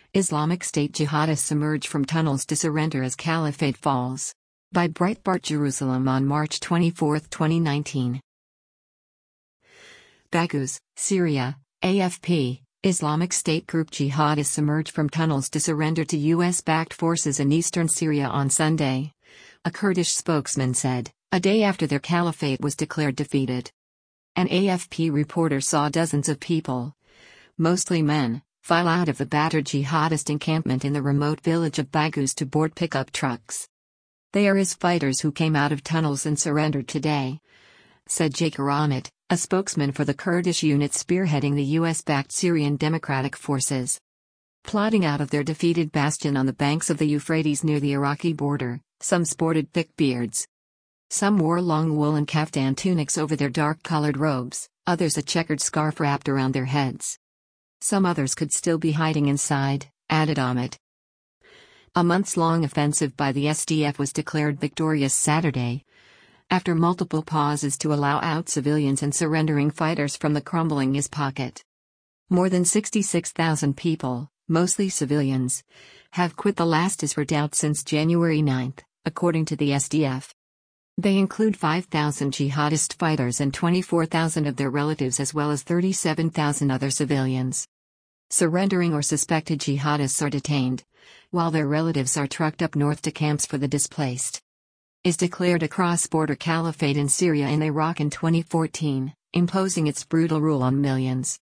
Islamic State jihadists emerge from tunnels to surrender as caliphate falls. By Breitbart Jerusalem on March 24, 2019. Baghouz, Syria, AFP. Islamic State group jihadists emerge from tunnels to surrender to U.S.-backed forces in eastern Syria on Sunday. A Kurdish spokesman said, a day after their caliphate was declared defeated. An AFP reporter saw dozens of people, mostly men, file out of the battered jihadist encampment in the remote village of Baghouz to board pickup trucks. They are his fighters who came out of tunnels and surrendered today, said Jaker Ahmet, a spokesman for the Kurdish unit spearheading the US-backed Syrian Democratic Forces. Plodding out of their defeated bastion on the banks of the Euphrates near the Iraqi border, some sported thick beards. Some wore long woolen kaftan tunics over their dark-colored robes, others a checkered scarf wrapped around their heads. Some others could still be hiding inside, added Ahmet. A months-long offensive by the SDF was declared victorious Saturday, after multiple pauses to allow out civilians and surrendering fighters from the crumbling IS pocket. More than 66,000 people, mostly civilians, have quit the last IS redoubt since January 9, according to the SDF. They include 5,000 jihadist fighters and 24,000 of their relatives as well as 37,000 other civilians. Surrendering or suspected jihadists are detained, while their relatives are trucked up north to camps for the displaced. IS declared a cross-border caliphate in Syria and Iraq in 2014, imposing its brutal rule on millions.